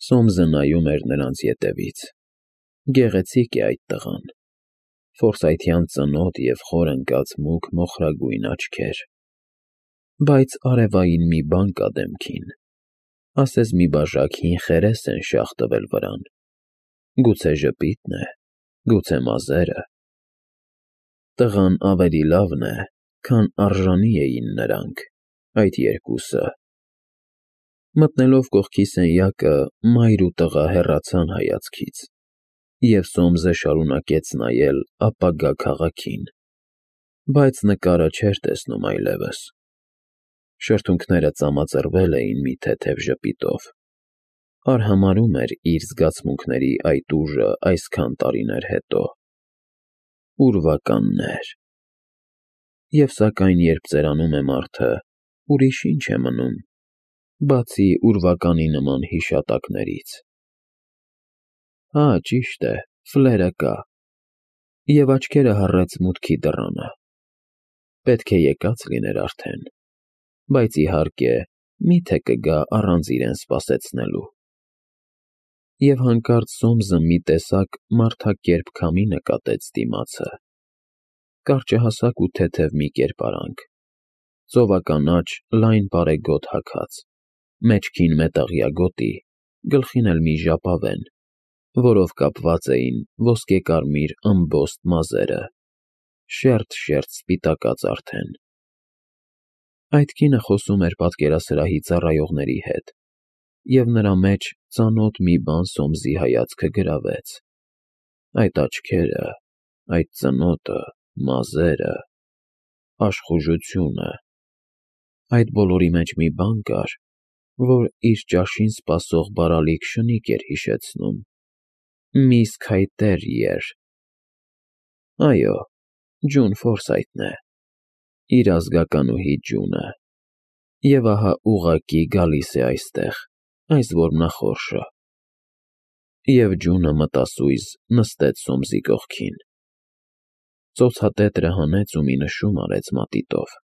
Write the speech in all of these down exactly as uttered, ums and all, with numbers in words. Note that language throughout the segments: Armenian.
Սոմսը նայում էր նրանց ետևից։ Գեղեցիկ է այդ տղան, ֆորսայթյան ծնոտ և խոր ընկած մուգ մոխրագույն աչքեր։ Բայց արևային մի բան կա դեմքին, ասես մի բաժակ հին խերես են շաղ տվել վրան, գուցե ժպիտն է, գուցե մազերը։ Տղան ավելի լավն է, քան արժանի էին նրանք, այդ երկուսը։ Մտնելով կողքի սենյակը, մայր ու տղա հեռացան հայացքից, և Սոմսը շարունակեց նայել ապագա քաղաքին, բայց նկարը չէր տեսնում այլևս։ Շրթունքները ծամածրվել էին մի թեթև ժպիտով, արհամարհում էր իր զգացմունքների այդ ուժը այսքան տարիներ հետո։ Ուրվականներ… Եվ սակայն երբ ծերանում է մարդը, ուրիշ ինչ է մնում, բացի ուրվականի նման հիշատակներից։ Հա, ճիշտ է, ֆլերը կա, և աչքերը հառեց մուտքի դռանը։ Պետք է եկած լիներ արդեն, բայց իհարկե, մի՞թե կգա առանց իրեն սպասեցնելու։ Եվ հանկարծ Սոմսը մի տեսակ մարդակերպ քամի նկատեց դիմացը, կարճահասակ ու թեթև մի կերպարանք, ծովականաչ, լայն պարեգոտ հագած, մեջքին մետաղյա գոտի, գլխին էլ մի ժապավեն, որով կապված էին ոսկեկարմիր ըմբոստ մազերը, շերտ֊շերտ սպիտակած արդեն։ Այդ կինը խոսում էր պատկերասրահի ծառայողների հետ, և նրա մեջ ծանոթ մի բան Սոմսի հայացքը գրավեց։ Այդ աչքերը, այդ ծնոտը, մազերը, աշխուժությունը… Այդ բոլորի մեջ մի բան կար, որ իր ճաշին սպասող բարալիկ շնիկ էր հիշեցնում. միս Քայթերիեր… Այո, Ջուն Ֆորսայթն է, իր ազգականուհի Ջունը, և ահա ուղղակի գալիս է այստեղ, այս որմնախորշը։ Եվ Ջունը մտասույզ նստեց Սոմսի կողքին, ծոցատետրը հանեց ու մի նշում արեց մատիտով։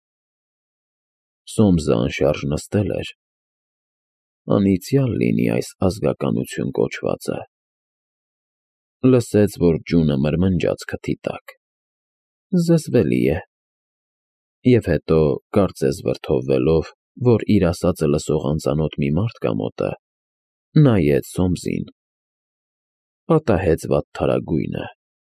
Սոմսը անշարժ նստել էր, անիծյալ լինի այս ազգականություն կոչվածը։ Լսեց, որ Ջունը մրմնջաց քթի տակ. զզվելի է։ Եվ հետո, կարծես վրդովվելով, որ իր ասածը լսող անծանոթ մի մարդ կա մոտը, նայեց Սոմսին, պատահեց վատթարագույնը։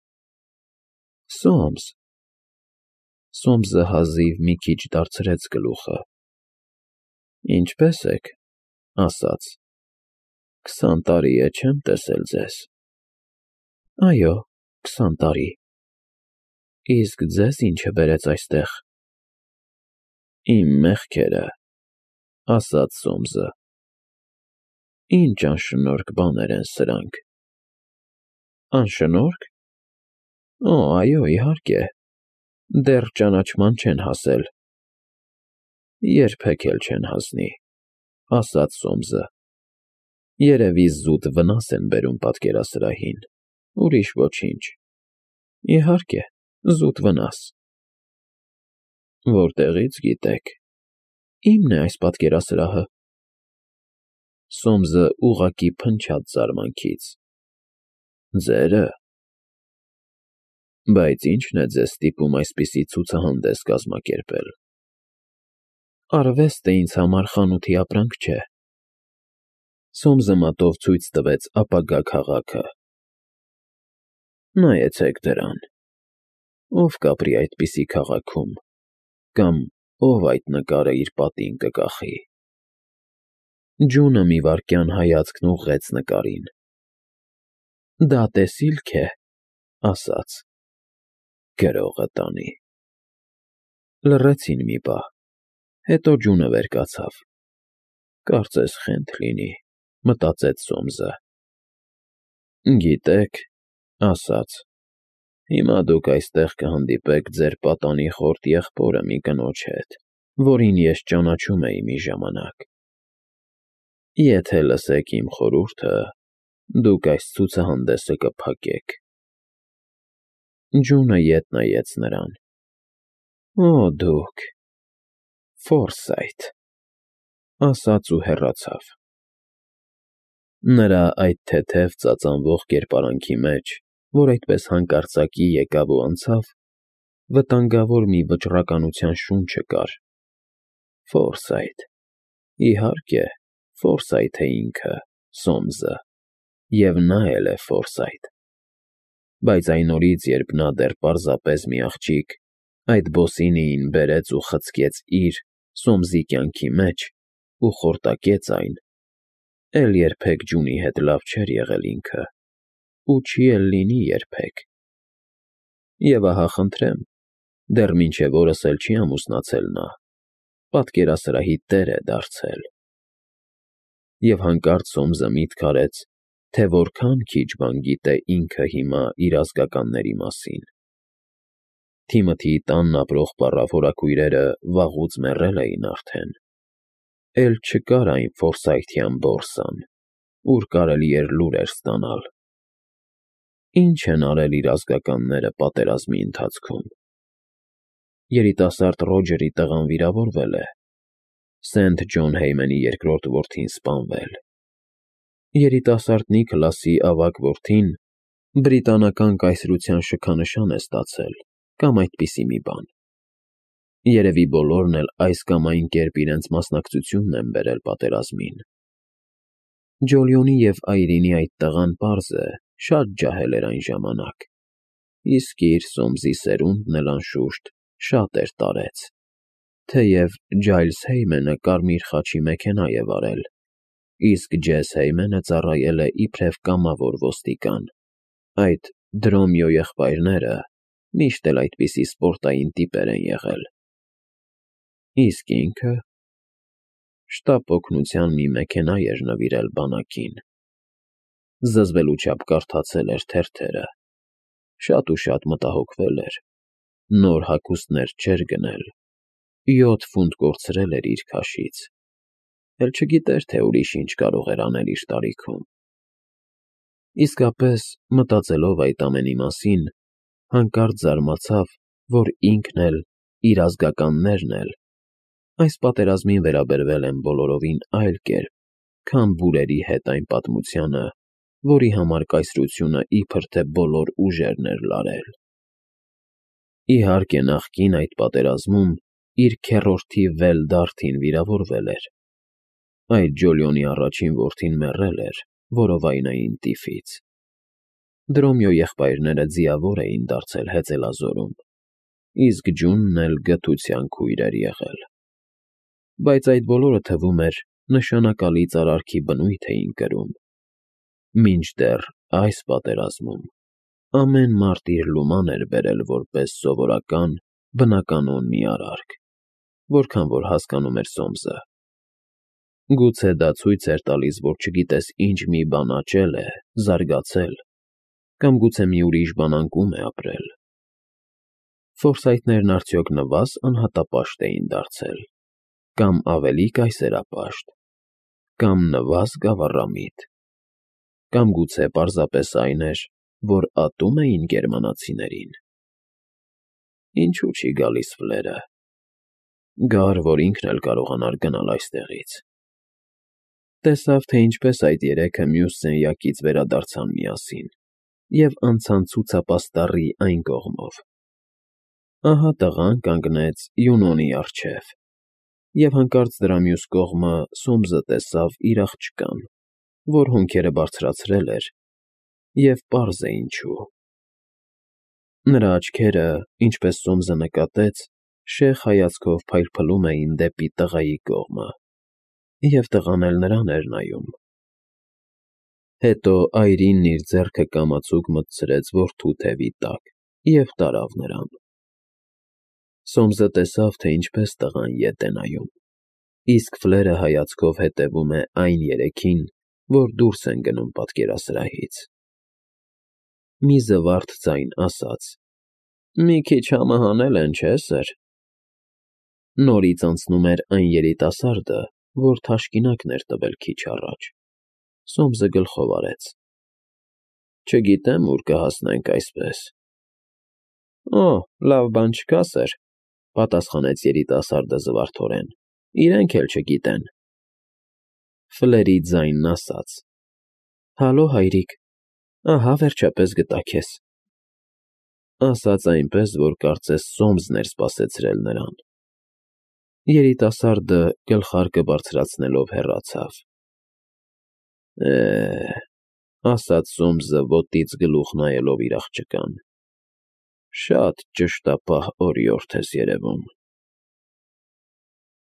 Սոմս… Սոմսը հազիվ մի քիչ դարձրեց գլուխը։ Ինչպե՞ս եք, ասաց. քսան տարի է չեմ տեսել ձեզ։ Այո, քսան տարի։ Իսկ ձեզ ի՞նչը բերեց այստեղ։ Իմ մեղքերը, ասաց Սոմսը։ Ինչ անշնորհք բաներ են սրանք։ Անշնո՞րք։ Օ, այո, իհարկե, դեռ ճանաչման չեն հասել։ Երբեք էլ չեն հասնի, ասաց Սոմսը։ Երևի զուտ վնաս են բերում պատկերասրահին, ուրիշ ոչինչ։ Իհարկե, զուտ վնաս։ Որտեղի՞ց գիտեք։ Իմն է այս պատկերասրահը։ Սոմսը ուղղակի փնչաց զարմանքից։ Ձե՞րը։ Բայց ի՞նչն է ձեզ ստիպում այսպիսի ցուցահանդես կազմակերպել։ Արվեստը ինձ համար խանութի ապրանք չէ։ Սոմսը մատով ցույց տվեց ապագա քաղաքը։ Նայեցեք դրան։ Ով կապրի այդպիսի քաղաքում, կամ ով այդ նկարը իր պատին կկախի։ Ջունը մի վայրկյան հայացքն ուղղեց նկարին։ Դա տեսիլք է, ասաց. Գրողը տանի։ Լռեցին մի պահ, հետո Ջունը վեր կացավ։ Կարծես խենթ լինի, մտածեց Սոմսը։ Գիտեք, ասաց, հիմա դուք այստեղ կհանդիպեք ձեր պատանի խորտ եղբորը մի կնոջ հետ, որին ես ճանաչում էի մի ժամանակ։ Եթե լսեք իմ խորհուրդը, դուք այս ցուցահանդեսը կփակեք։ Ջունը ետ նայեց նրան։ Օ, դուք… Ֆորսայթ… ասաց ու հեռացավ։ Նրա այդ թեթև ծածանվող կերպարանքի մեջ, որ այդպես հանկարծակի եկավ ու անցավ, վտանգավոր մի վճռականության շունչը կար։ Ֆորսայթ, իհարկե, Ֆորսայթը ինքը, Սոմսը, և նա էլ է Ֆորսայթ։ Բայց այն օրից, երբ նա դեռ պարզապես մի աղջիկ, այդ Բոսինիին բերեց ու խցկեց իր՝ Սոմսի կյանքի մեջ ու խորտակեց այն, էլ երբեք ջունի հետ լավ չէր եղել ինքը, ու չի էլ լինի երբեք։ Եվ ահա խնդրեմ, դեռ մինչև օրս էլ չի ամուսնացել նա, պատկերասրահի տեր է դարձել։ Եվ հանկարծ Սոմսը միտք արեց, թե որքան քիչ բան գիտե ինքը հիմա իր ազգականների մասին։ Թիմոթիի տանն ապրող պառավհորաքույրերը վաղուց մեռել էին արդեն, էլ չկար այն ֆորսայթյան բորսան, ուր կարելի էր լուրեր ստանալ։ Ինչ են արել իր ազգականները պատերազմի ընթացքում։ Երիտասարդ Ռոջերի տղան վիրավորվել է, Սենթ Ջոն Հեյմենի երկրորդ որդին սպանվել։ Երիտասարդ Նիքլասի ավագ որդին բրիտանական կայսրության շքանշան է ստացել, կամ այդպիսի մի բան։ Երևի բոլորն էլ այս կամ այն կերպ իրենց մասնակցությունն են բերել պատերազմին։ Ջոլիոնի և Այրինի այդ տղան, պարզ է, շատ ջահել էր այն ժամանակ, իսկ իր՝ Սոմսի սերունդն էլ, անշուշտ, շատ էր տարեց, թեև Ջայլս Հեյմենը կարմիր խաչի մեքենա է վարել, իսկ Ջես Հեյմենը ծառայել է իբրև կամավոր ոստիկան, այդ Դրոմյո եղբայրները միշտ էլ այդպիսի սպորտային տիպեր են եղել։ Իսկ ինքը… շտապ օգնության մի մեքենա էր նվիրել բանակին։ Զզվելու չափ կարդացել էր թերթերը, շատ ու շատ մտահոգվել էր, նոր հագուստներ չէր գնել, յոթ ֆունտ կորցրել էր իր քաշից, էլ չգիտեր, թե ուրիշ ինչ կարող էր անել իր տարիքում։ Իսկապես, մտածելով այդ ամենի մասին, հանկարծ զարմացավ, որ ինքն էլ, իր ազգականներն էլ այս պատերազմին վերաբերվել են բոլորովին այլ կերպ, քան բուրերի հետ այն պատմությանը, որի համար կայսրությունը իբր թե բոլոր ուժերն էր լարել։ Իհարկե, նախկին այդ պատերազմում իր քեռորդի Վելդարթին վիրավորվել էր, այդ Ջոլիոնի առաջին որդին մեռել էր որովայնային տիֆից։ Դրոմյո եղբայրները ձիավոր էին դարձել հեծելազորում, իսկ Ջունն էլ գթության քույր էր եղել։ Բայց այդ բոլորը, թվում էր, նշանակալից արարքի բնույթ էին կրում, մինչդեռ այս պատերազմում ամեն մարդ իր լուման էր բերել որպես սովորական, բնականոն մի արարք, որքան որ հասկանում էր Սոմսը։ Գուցե դա ցույց էր տալիս, որ չգիտես ինչ մի բան աճել է, զարգացել, կամ գուցե մի ուրիշ բան անկում է ապրել։ Ֆորսայթներն արդյոք նվազ անհատապաշտ էին դարձել, կամ ավելի կայսերապաշտ, կամ նվազ գավառամիտ, կամ գուցե պարզապես այն էր, որ ատում էին գերմանացիներին։ Ինչու չի գալիս Ֆլերը։ Գար, որ ինքն էլ կարողանար գնալ այստեղից։ Տեսավ, թե ինչպես այդ երեքը մյուս սենյակից վերադարձան միասին և անցան ցուցապաստառի այն կողմով։ Ահա տղան կանգնեց Յունոնի առջև, և հանկարծ դրա մյուս կողմը Սոմսը տեսավ իր աղջկան, որ հոնքերը բարձրացրել էր, և պարզ է ինչու։ Նրա աչքերը, ինչպես Սոմսը նկատեց, շեղ հայացքով փայլփլում էին դեպի տղայի կողմը, և տղան էլ նրան էր նայում։ Հետո Այրինն իր ձեռքը կամացուկ մտցրեց որդու թևի տակ և տարավ նրան։ Սոմսը տեսավ, թե ինչպես տղան ետ է նայում, իսկ Ֆլերը հայացքով հետևում է այն երեքին, որ դուրս են գնում պատկերասրահից։ Մի զվարթ ձայն ասաց. «Մի քիչ համահանել են, չէ՞, սըր»։ Նորից անցնում էր այն երիտասարդը, որ թաշկինակն էր տվել քիչ առաջ։ Սոմսը գլխով արեց. «Չգիտեմ, ուր կհասնենք այսպես»։ «Օ, լավ բան չկա, սըր», պատասխանեց երիտասարդը զվարթորեն, «իրենք էլ չգիտեն»։ Ֆլերի ձայնն ասաց. Հալո, հայրիկ, ահա վերջապես գտա քեզ, ասաց այնպես, որ կարծես Սոմսն էր սպասեցրել նրան։ Երիտասարդը գլխարկը բարձրացնելով հեռացավ։ Է՜, ասաց Սոմսը ոտից գլուխ նայելով իր աղջկան, շատ ճշտապահ օրիորդ ես երևում։